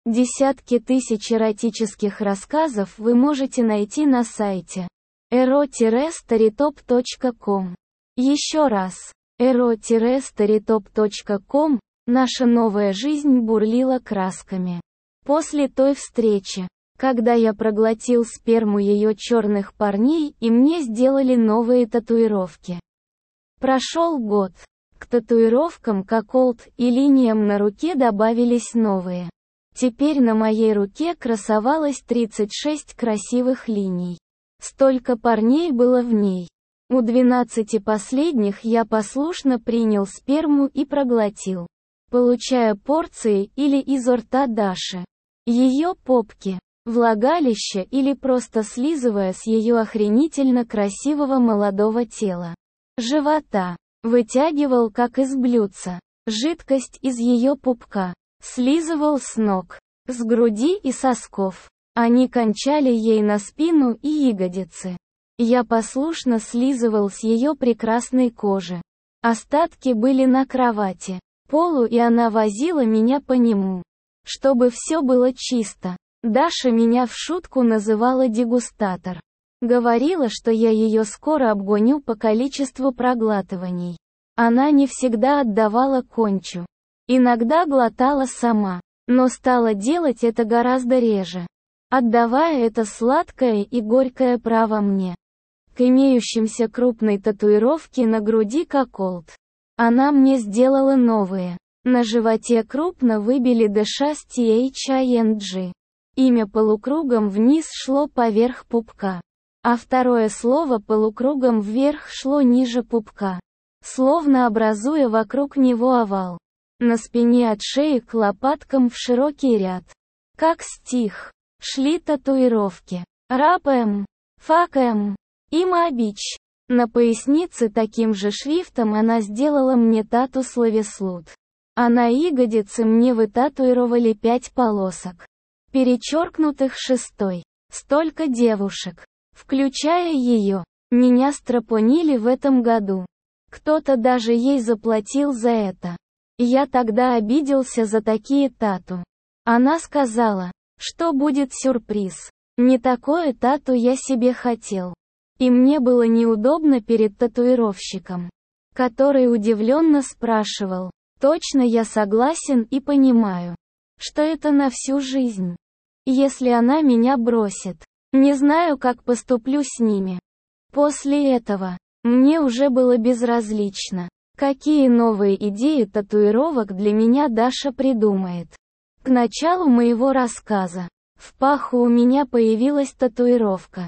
Десятки тысяч эротических рассказов вы можете найти на сайте ero-storytop.com. Еще раз, ero-storytop.com. Наша новая жизнь бурлила красками. После той встречи, когда я проглотил сперму ее черных парней и мне сделали новые татуировки. Прошел год. К татуировкам Коколд и линиям на руке добавились новые. Теперь на моей руке красовалось 36 красивых линий. Столько парней было в ней. У 12 последних я послушно принял сперму и проглотил, получая порции или изо рта Даши, ее попки, влагалища или просто слизывая с ее охренительно красивого молодого тела, живота, вытягивал как из блюдца, жидкость из ее пупка, слизывал с ног, с груди и сосков. Они кончали ей на спину и ягодицы. Я послушно слизывал с ее прекрасной кожи. Остатки были на кровати, полу, и она возила меня по нему, чтобы все было чисто. Даша меня в шутку называла дегустатор. Говорила, что я ее скоро обгоню по количеству проглатываний. Она не всегда отдавала кончу. Иногда глотала сама, но стала делать это гораздо реже, отдавая это сладкое и горькое право мне. К имеющимся крупной татуировке на груди Коколд. Она мне сделала новые. На животе крупно выбили DSHTHING. Имя полукругом вниз шло поверх пупка, а второе слово полукругом вверх шло ниже пупка, словно образуя вокруг него овал. На спине от шеи к лопаткам в широкий ряд, как стих, шли татуировки. Рап-М, Фак-М и Мабич. На пояснице таким же шрифтом она сделала мне тату словеслуд. А на ягодице мне вытатуировали 5 полосок, перечеркнутых 6. Столько девушек, включая ее, меня стропонили в этом году. Кто-то даже ей заплатил за это. Я тогда обиделся за такие тату. Она сказала, что будет сюрприз. Не такое тату я себе хотел. И мне было неудобно перед татуировщиком, который удивленно спрашивал, точно я согласен и понимаю, что это на всю жизнь. Если она меня бросит, не знаю, как поступлю с ними. После этого, мне уже было безразлично, какие новые идеи татуировок для меня Даша придумает. К началу моего рассказа, в паху у меня появилась татуировка.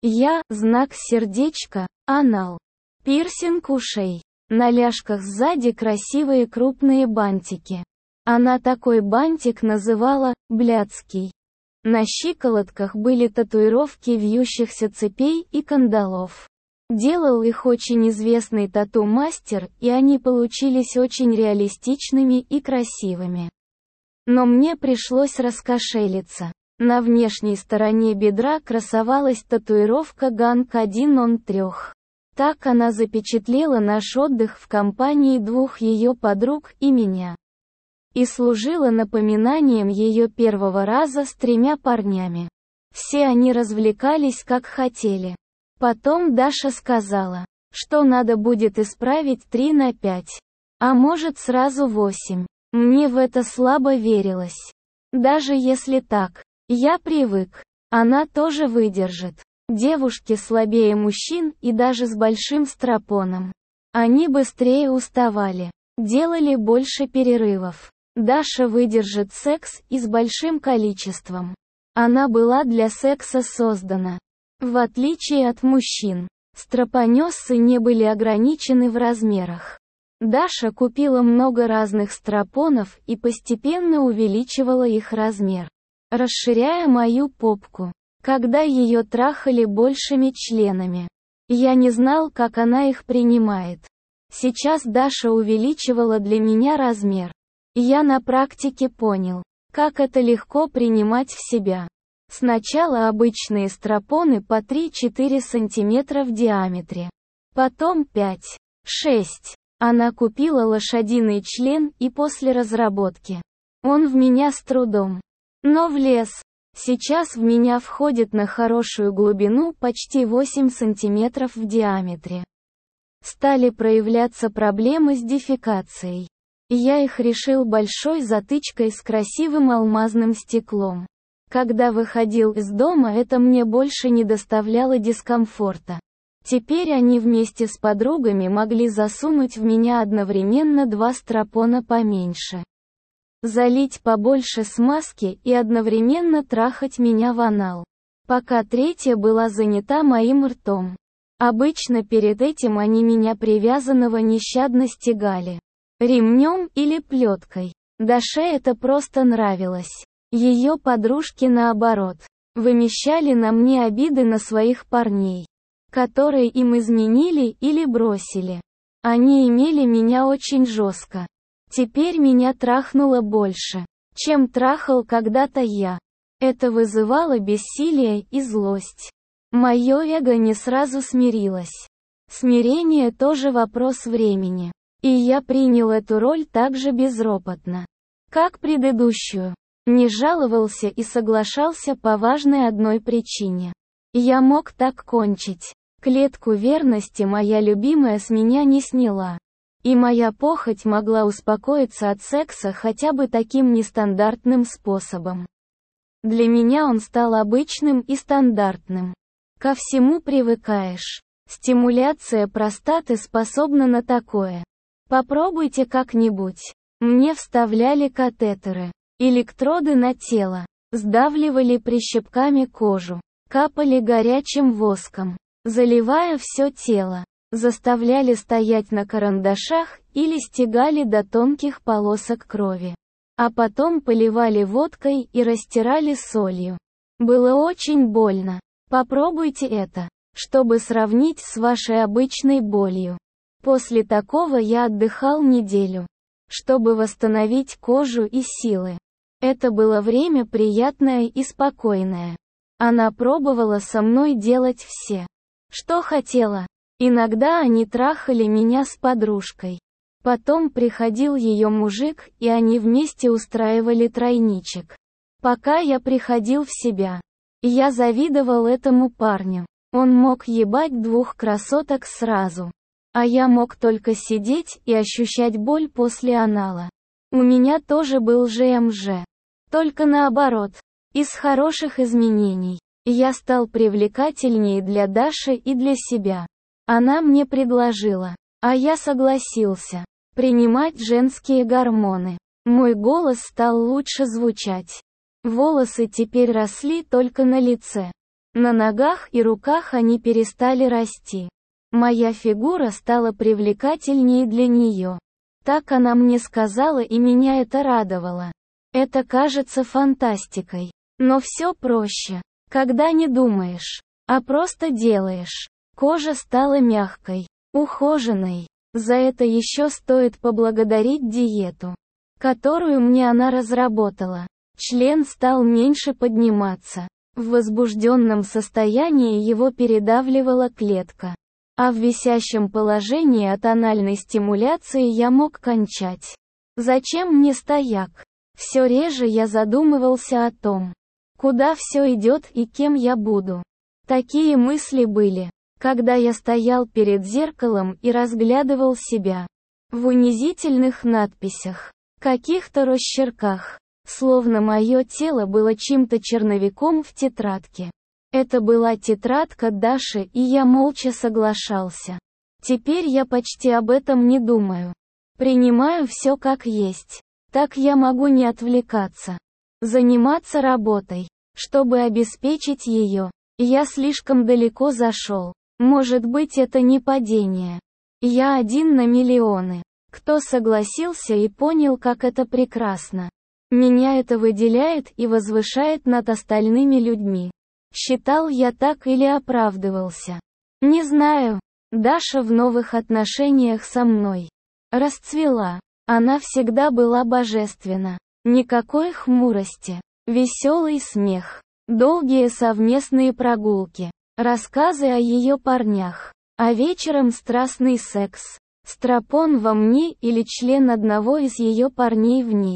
Знак сердечка, анал. Пирсинг ушей. На ляжках сзади красивые крупные бантики. Она такой бантик называла «блядский». На щиколотках были татуировки вьющихся цепей и кандалов. Делал их очень известный тату-мастер, и они получились очень реалистичными и красивыми. Но мне пришлось раскошелиться. На внешней стороне бедра красовалась татуировка Ганг 1 он 3. Так она запечатлела наш отдых в компании 2 ее подруг и меня. И служила напоминанием ее первого раза с 3 парнями. Все они развлекались как хотели. Потом Даша сказала, что надо будет исправить 3 на 5. А может сразу 8. Мне в это слабо верилось. Даже если так, я привык. Она тоже выдержит. Девушки слабее мужчин и даже с большим стропоном. Они быстрее уставали, делали больше перерывов. Даша выдержит секс и с большим количеством. Она была для секса создана. В отличие от мужчин, стропонессы не были ограничены в размерах. Даша купила много разных стропонов и постепенно увеличивала их размер, расширяя мою попку, когда ее трахали большими членами. Я не знал, как она их принимает. Сейчас Даша увеличивала для меня размер. Я на практике понял, как это легко принимать в себя. Сначала обычные стропоны по 3-4 см в диаметре. Потом 5-6. Она купила лошадиный член и после разработки. Он в меня с трудом. Но влез. Сейчас в меня входит на хорошую глубину почти 8 сантиметров в диаметре. Стали проявляться проблемы с дефекацией. Я их решил большой затычкой с красивым алмазным стеклом. Когда выходил из дома, это мне больше не доставляло дискомфорта. Теперь они вместе с подругами могли засунуть в меня одновременно 2 стропона поменьше. Залить побольше смазки и одновременно трахать меня в анал. Пока третья была занята моим ртом. Обычно перед этим они меня привязанного нещадно стегали. Ремнем или плеткой. Даше это просто нравилось. Ее подружки наоборот. Вымещали на мне обиды на своих парней, которые им изменили или бросили. Они имели меня очень жестко. Теперь меня трахнуло больше, чем трахал когда-то я. Это вызывало бессилие и злость. Мое эго не сразу смирилось. Смирение тоже вопрос времени. И я принял эту роль так же безропотно, как предыдущую. Не жаловался и соглашался по важной одной причине. Я мог так кончить. Клетку верности моя любимая с меня не сняла. И моя похоть могла успокоиться от секса хотя бы таким нестандартным способом. Для меня он стал обычным и стандартным. Ко всему привыкаешь. Стимуляция простаты способна на такое. Попробуйте как-нибудь. Мне вставляли катетеры, электроды на тело, сдавливали прищепками кожу, капали горячим воском, заливая все тело. Заставляли стоять на карандашах или стегали до тонких полосок крови. А потом поливали водкой и растирали солью. Было очень больно. Попробуйте это, чтобы сравнить с вашей обычной болью. После такого я отдыхал неделю, чтобы восстановить кожу и силы. Это было время приятное и спокойное. Она пробовала со мной делать все, что хотела. Иногда они трахали меня с подружкой. Потом приходил ее мужик, и они вместе устраивали тройничек. Пока я приходил в себя. Я завидовал этому парню. Он мог ебать 2 красоток сразу. А я мог только сидеть и ощущать боль после анала. У меня тоже был ЖМЖ. Только наоборот. Из хороших изменений. Я стал привлекательнее для Даши и для себя. Она мне предложила, а я согласился, принимать женские гормоны. Мой голос стал лучше звучать. Волосы теперь росли только на лице. На ногах и руках они перестали расти. Моя фигура стала привлекательнее для нее. Так она мне сказала, и меня это радовало. Это кажется фантастикой. Но все проще, когда не думаешь, а просто делаешь. Кожа стала мягкой, ухоженной. За это еще стоит поблагодарить диету, которую мне она разработала. Член стал меньше подниматься. В возбужденном состоянии его передавливала клетка. А в висящем положении от анальной стимуляции я мог кончать. Зачем мне стояк? Все реже я задумывался о том, куда все идет и кем я буду. Такие мысли были, когда я стоял перед зеркалом и разглядывал себя. В унизительных надписях, каких-то росчерках, словно мое тело было чьим-то черновиком в тетрадке. Это была тетрадка Даши, и я молча соглашался. Теперь я почти об этом не думаю. Принимаю все как есть. Так я могу не отвлекаться. Заниматься работой, чтобы обеспечить ее. Я слишком далеко зашел. Может быть, это не падение. Я один на миллионы. Кто согласился и понял, как это прекрасно. Меня это выделяет и возвышает над остальными людьми. Считал я так или оправдывался? Не знаю. Даша в новых отношениях со мной расцвела. Она всегда была божественна. Никакой хмурости. Веселый смех. Долгие совместные прогулки. Рассказы о ее парнях. А вечером страстный секс. Стропон во мне или член одного из ее парней в ней.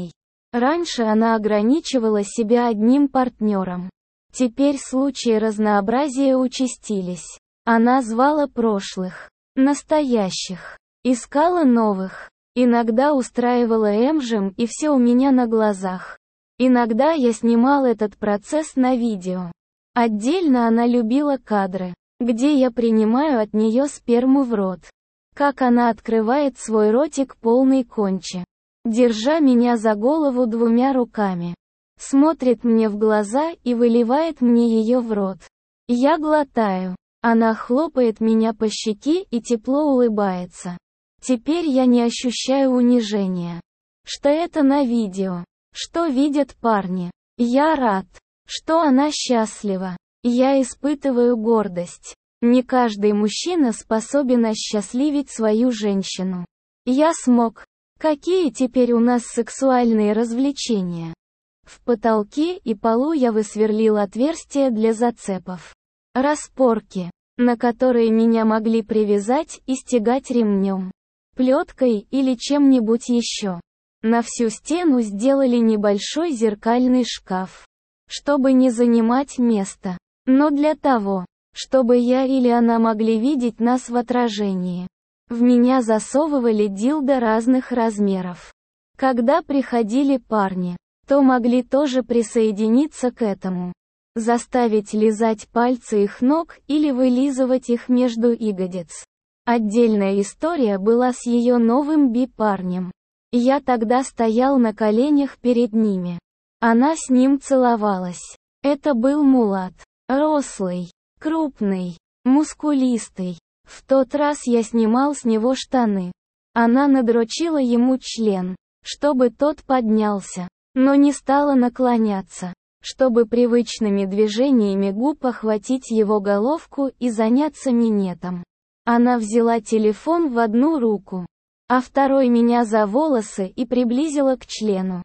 Раньше она ограничивала себя одним партнером. Теперь случаи разнообразия участились. Она звала прошлых, настоящих, искала новых. Иногда устраивала эмжем, и все у меня на глазах. Иногда я снимал этот процесс на видео. Отдельно она любила кадры, где я принимаю от нее сперму в рот. Как она открывает свой ротик полный кончи, держа меня за голову двумя руками. Смотрит мне в глаза и выливает мне ее в рот. Я глотаю. Она хлопает меня по щеке и тепло улыбается. Теперь я не ощущаю унижения. Что это на видео. Что видят парни. Я рад, что она счастлива. Я испытываю гордость. Не каждый мужчина способен осчастливить свою женщину. Я смог. Какие теперь у нас сексуальные развлечения? В потолке и полу я высверлил отверстия для зацепов. Распорки, на которые меня могли привязать и стягать ремнем, плеткой или чем-нибудь еще. На всю стену сделали небольшой зеркальный шкаф, чтобы не занимать место, но для того, чтобы я или она могли видеть нас в отражении. В меня засовывали дилдо разных размеров. Когда приходили парни, то могли тоже присоединиться к этому. Заставить лизать пальцы их ног или вылизывать их между ягодиц. Отдельная история была с ее новым би-парнем. Я тогда стоял на коленях перед ними. Она с ним целовалась. Это был мулат. Рослый, крупный, мускулистый. В тот раз я снимал с него штаны. Она надрочила ему член, чтобы тот поднялся, но не стала наклоняться, чтобы привычными движениями губ охватить его головку и заняться минетом. Она взяла телефон в одну руку, а второй меня за волосы и приблизила к члену.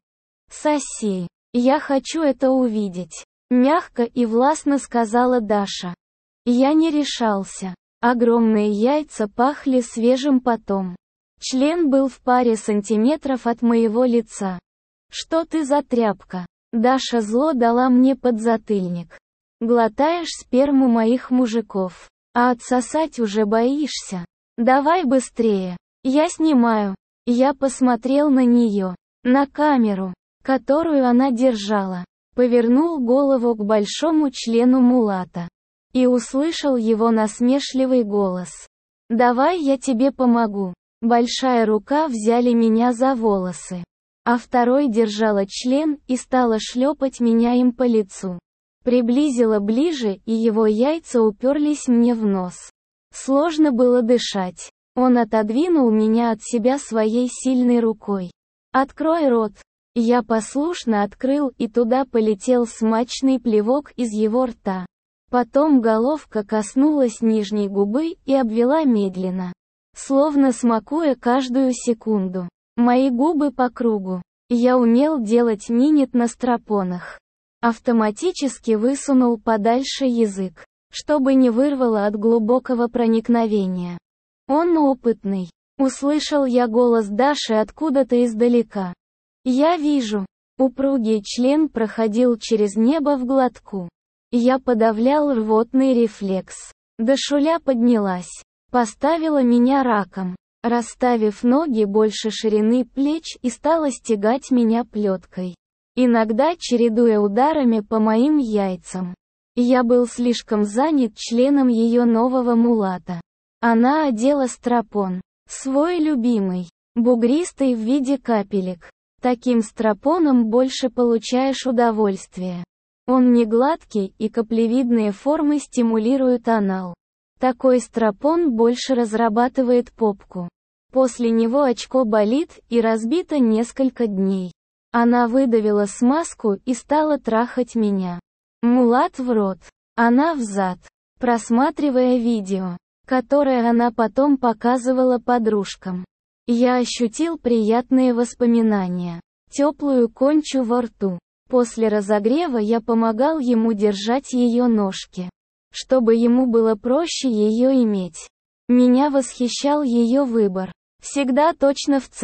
«Соси, я хочу это увидеть», — мягко и властно сказала Даша. Я не решался. Огромные яйца пахли свежим потом. Член был в паре сантиметров от моего лица. «Что ты за тряпка?» Даша зло дала мне подзатыльник. «Глотаешь сперму моих мужиков, а отсосать уже боишься. Давай быстрее. Я снимаю». Я посмотрел на нее, на камеру, которую она держала, повернул голову к большому члену мулата и услышал его насмешливый голос. «Давай я тебе помогу». Большая рука взяли меня за волосы, а второй держала член и стала шлепать меня им по лицу. Приблизила ближе, и его яйца уперлись мне в нос. Сложно было дышать. Он отодвинул меня от себя своей сильной рукой. «Открой рот». Я послушно открыл, и туда полетел смачный плевок из его рта. Потом головка коснулась нижней губы и обвела медленно, словно смакуя каждую секунду. Мои губы по кругу. Я умел делать минет на стропонах. Автоматически высунул подальше язык, чтобы не вырвало от глубокого проникновения. Он опытный. Услышал я голос Даши откуда-то издалека. Я вижу. Упругий член проходил через небо в глотку. Я подавлял рвотный рефлекс. Дашуля поднялась, поставила меня раком, расставив ноги больше ширины плеч, и стала стягать меня плеткой, иногда чередуя ударами по моим яйцам. Я был слишком занят членом ее нового мулата. Она одела стропон, свой любимый, бугристый в виде капелек. Таким стропоном больше получаешь удовольствие. Он не гладкий, и каплевидные формы стимулируют анал. Такой стропон больше разрабатывает попку. После него очко болит и разбито несколько дней. Она выдавила смазку и стала трахать меня. Мулат в рот, она в зад, просматривая видео, которое она потом показывала подружкам. Я ощутил приятные воспоминания, теплую кончу во рту. После разогрева я помогал ему держать ее ножки, чтобы ему было проще ее иметь. Меня восхищал ее выбор. Всегда точно в цель.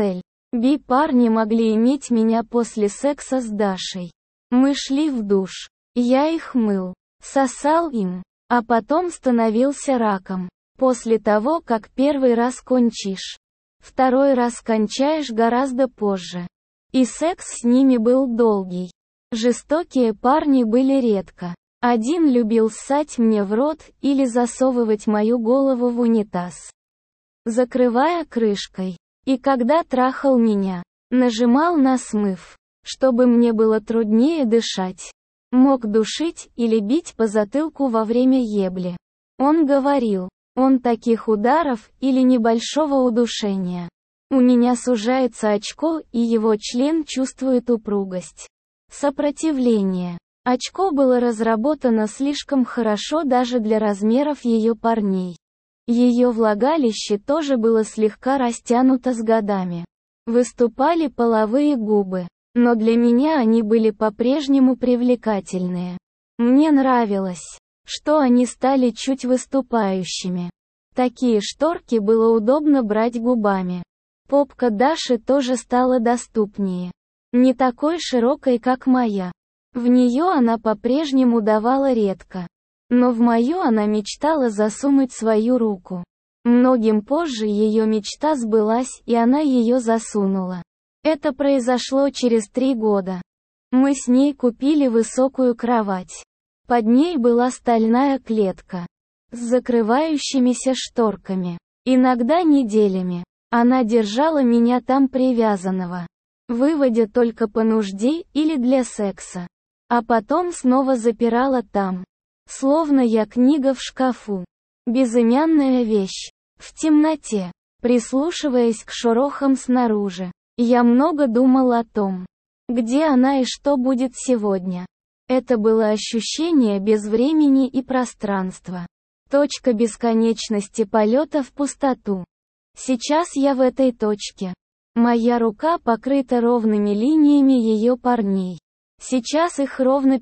Парни могли иметь меня после секса с Дашей. Мы шли в душ. Я их мыл. Сосал им. А потом становился раком. После того, как первый раз кончишь. Второй раз кончаешь гораздо позже. И секс с ними был долгий. Жестокие парни были редко. Один любил ссать мне в рот или засовывать мою голову в унитаз, закрывая крышкой. И когда трахал меня, нажимал на смыв, чтобы мне было труднее дышать. Мог душить или бить по затылку во время ебли. Он говорил, он таких ударов или небольшого удушения. У меня сужается очко, и его член чувствует упругость. Сопротивление. Очко было разработано слишком хорошо даже для размеров ее парней. Ее влагалище тоже было слегка растянуто с годами. Выступали половые губы, но для меня они были по-прежнему привлекательные. Мне нравилось, что они стали чуть выступающими. Такие шторки было удобно брать губами. Попка Даши тоже стала доступнее. Не такой широкой, как моя. В нее она по-прежнему давала редко. Но в мою она мечтала засунуть свою руку. Многим позже ее мечта сбылась, и она ее засунула. Это произошло через 3 года. Мы с ней купили высокую кровать. Под ней была стальная клетка с закрывающимися шторками. Иногда неделями. Она держала меня там привязанного, выводя только по нужде или для секса. А потом снова запирала там. Словно я книга в шкафу. Безымянная вещь. В темноте. Прислушиваясь к шорохам снаружи. Я много думал о том, где она и что будет сегодня. Это было ощущение без времени и пространства. Точка бесконечности полета в пустоту. Сейчас я в этой точке. Моя рука покрыта ровными линиями ее парней. Сейчас их ровно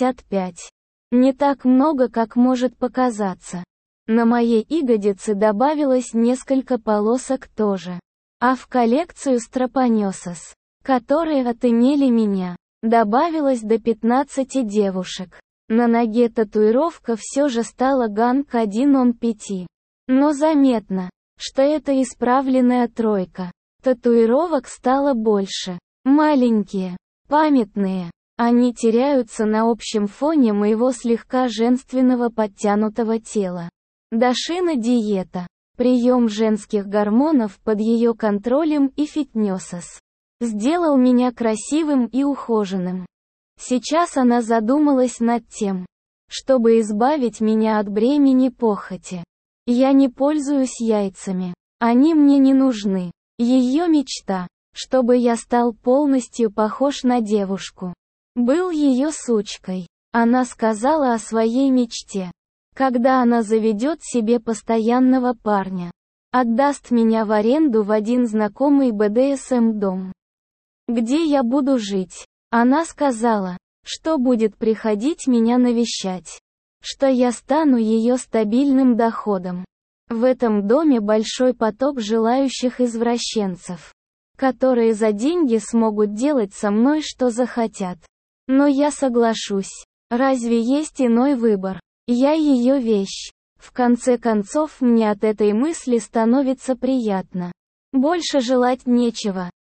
55. Не так много, как может показаться. На моей ягодице добавилось несколько полосок тоже. А в коллекцию стропонесос, которые отымели меня, добавилось до 15 девушек. На ноге татуировка все же стала ганг 1 он 5. Но заметно, что это исправленная тройка. Татуировок стало больше. Маленькие, памятные. Они теряются на общем фоне моего слегка женственного подтянутого тела. Дашина диета. Прием женских гормонов под ее контролем и фитнесос сделал меня красивым и ухоженным. Сейчас она задумалась над тем, чтобы избавить меня от бремени похоти. Я не пользуюсь яйцами. Они мне не нужны. Ее мечта, чтобы я стал полностью похож на девушку, был ее сучкой. Она сказала о своей мечте. Когда она заведет себе постоянного парня, отдаст меня в аренду в один знакомый БДСМ-дом, где я буду жить. Она сказала, что будет приходить меня навещать, что я стану ее стабильным доходом. В этом доме большой поток желающих извращенцев, которые за деньги смогут делать со мной что захотят. Но я соглашусь. Разве есть иной выбор? Я ее вещь. В конце концов, мне от этой мысли становится приятно. Больше желать нечего.